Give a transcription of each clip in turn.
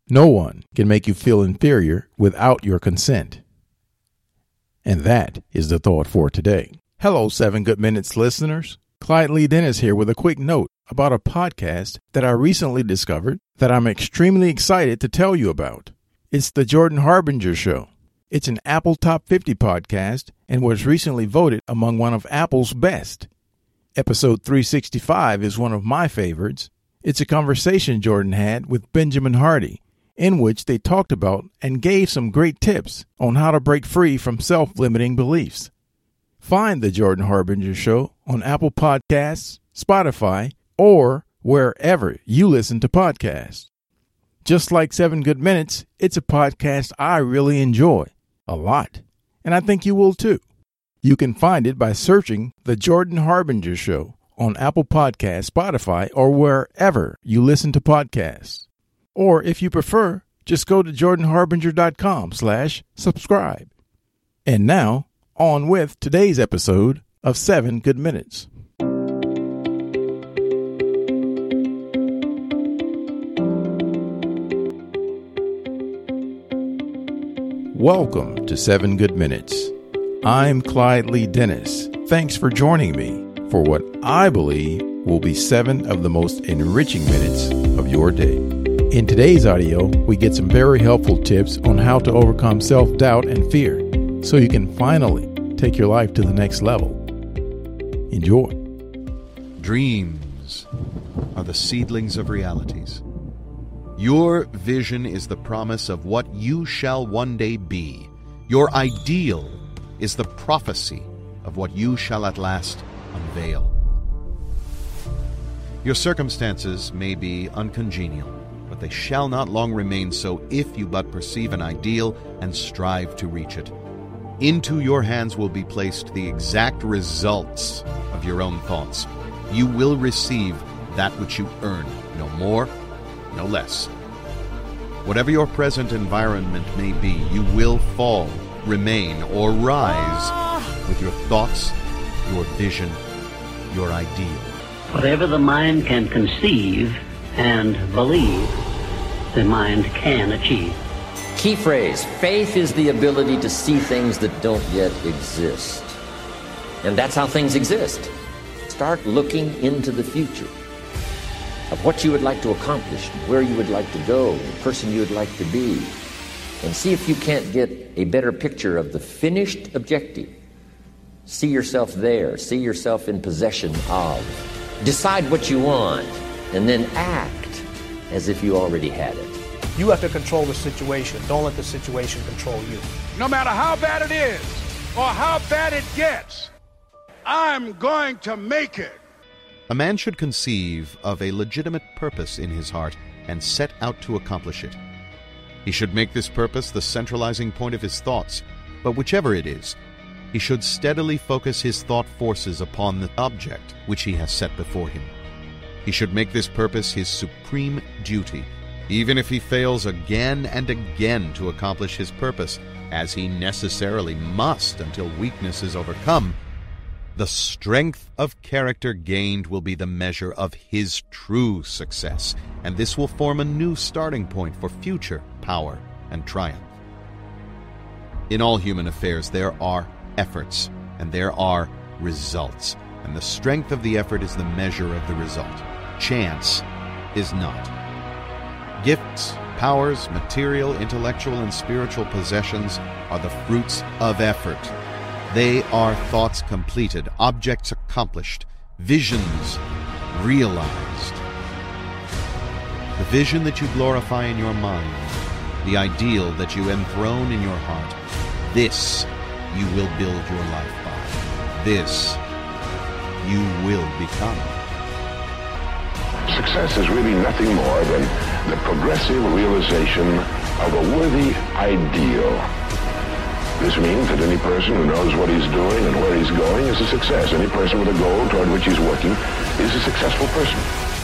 No one can make you feel inferior without your consent. And that is the thought for today. Hello, 7 Good Minutes listeners. Clyde Lee Dennis here with a quick note about a podcast that I recently discovered that I'm extremely excited to tell you about. It's the Jordan Harbinger Show. It's an Apple Top 50 podcast and was recently voted among one of Apple's best. Episode 365 is one of my favorites. It's a conversation Jordan had with Benjamin Hardy, in which they talked about and gave some great tips on how to break free from self-limiting beliefs. Find the Jordan Harbinger Show on Apple Podcasts, Spotify, or wherever you listen to podcasts. Just like 7 Good Minutes, it's a podcast I really enjoy a lot, and I think you will too. You can find it by searching The Jordan Harbinger Show on Apple Podcasts, Spotify, or wherever you listen to podcasts. Or if you prefer, just go to jordanharbinger.com/subscribe. And now, on with today's episode of 7 Good Minutes. Welcome to 7 Good Minutes. I'm Clyde Lee Dennis. Thanks for joining me for what I believe will be 7 of the most enriching minutes of your day. In today's audio, we get some very helpful tips on how to overcome self-doubt and fear so you can finally take your life to the next level. Enjoy. Dreams are the seedlings of realities. Your vision is the promise of what you shall one day be. Your ideal is the prophecy of what you shall at last unveil. Your circumstances may be uncongenial, but they shall not long remain so if you but perceive an ideal and strive to reach it. Into your hands will be placed the exact results of your own thoughts. You will receive that which you earn, no more, no less. Whatever your present environment may be, you will fall, remain, or rise with your thoughts, your vision, your ideal. Whatever the mind can conceive and believe, the mind can achieve. Key phrase, faith is the ability to see things that don't yet exist. And that's how things exist. Start looking into the future of what you would like to accomplish, where you would like to go, the person you would like to be, and see if you can't get a better picture of the finished objective. See yourself there, see yourself in possession of. Decide what you want, and then act as if you already had it. You have to control the situation. Don't let the situation control you. No matter how bad it is or how bad it gets, I'm going to make it. A man should conceive of a legitimate purpose in his heart and set out to accomplish it. He should make this purpose the centralizing point of his thoughts, but whichever it is, he should steadily focus his thought forces upon the object which he has set before him. He should make this purpose his supreme duty, even if he fails again and again to accomplish his purpose, as he necessarily must until weakness is overcome. The strength of character gained will be the measure of his true success, and this will form a new starting point for future power and triumph. In all human affairs, there are efforts, and there are results, and the strength of the effort is the measure of the result. Chance is not. Gifts, powers, material, intellectual, and spiritual possessions are the fruits of effort. They are thoughts completed, objects accomplished, visions realized. The vision that you glorify in your mind, the ideal that you enthrone in your heart, this you will build your life by. This you will become. Success is really nothing more than the progressive realization of a worthy ideal. This means that any person who knows what he's doing and where he's going is a success. Any person with a goal toward which he's working is a successful person.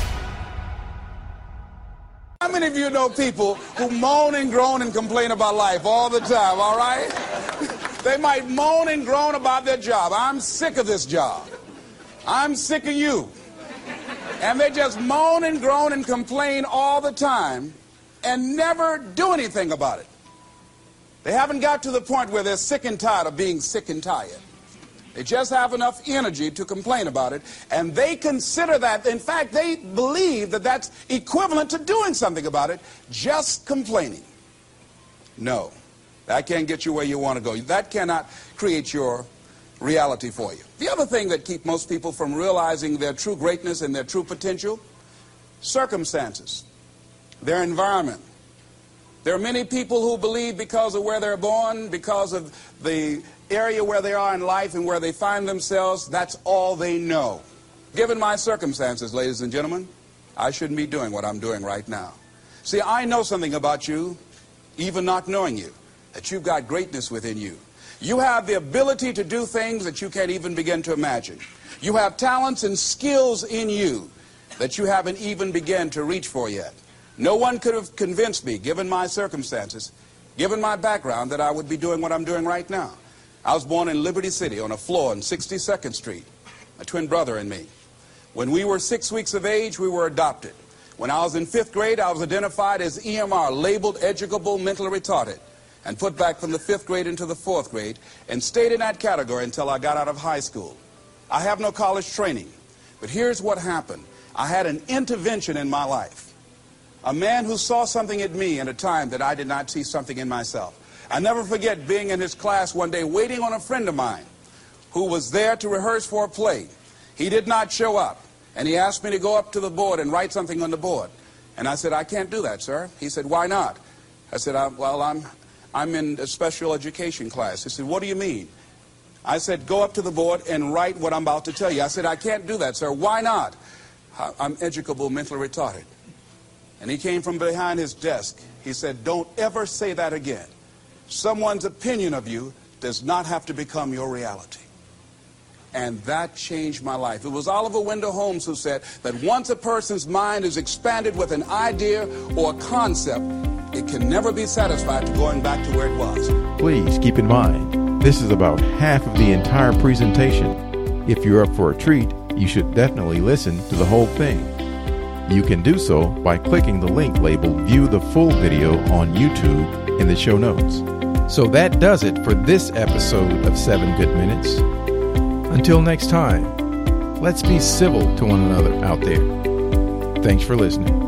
How many of you know people who moan and groan and complain about life all the time, all right? They might moan and groan about their job. I'm sick of this job. I'm sick of you. And they just moan and groan and complain all the time. and never do anything about it. They haven't got to the point where they're sick and tired of being sick and tired. They just have enough energy to complain about it, and they consider that, in fact, they believe that that's equivalent to doing something about it, just complaining. No, that can't get you where you want to go. That cannot create your reality for you. The other thing that keeps most people from realizing their true greatness and their true potential, circumstances, their environment. There are many people who believe because of where they're born, because of the area where they are in life and where they find themselves, that's all they know. Given my circumstances, ladies and gentlemen, I shouldn't be doing what I'm doing right now. See, I know something about you, even not knowing you, that you've got greatness within you. You have the ability to do things that you can't even begin to imagine. You have talents and skills in you that you haven't even begun to reach for yet. No one could have convinced me, given my circumstances, given my background, that I would be doing what I'm doing right now. I was born in Liberty City on a floor on 62nd Street, my twin brother and me. When we were 6 weeks of age, we were adopted. When I was in 5th grade, I was identified as EMR, labeled educable mentally retarded, and put back from the 5th grade into the 4th grade, and stayed in that category until I got out of high school. I have no college training, but here's what happened. I had an intervention in my life. A man who saw something in me at a time that I did not see something in myself. I never forget being in his class one day waiting on a friend of mine who was there to rehearse for a play. He did not show up, and he asked me to go up to the board and write something on the board. And I said, I can't do that, sir. He said, why not? I said, well, I'm in a special education class. He said, what do you mean? I said, go up to the board and write what I'm about to tell you. I said, I can't do that, sir. Why not? I'm educable mentally retarded. And he came from behind his desk. He said, don't ever say that again. Someone's opinion of you does not have to become your reality. And that changed my life. It was Oliver Wendell Holmes who said that once a person's mind is expanded with an idea or a concept, it can never be satisfied to going back to where it was. Please keep in mind, this is about half of the entire presentation. If you're up for a treat, you should definitely listen to the whole thing. You can do so by clicking the link labeled View the Full Video on YouTube in the show notes. So that does it for this episode of 7 Good Minutes. Until next time, let's be civil to one another out there. Thanks for listening.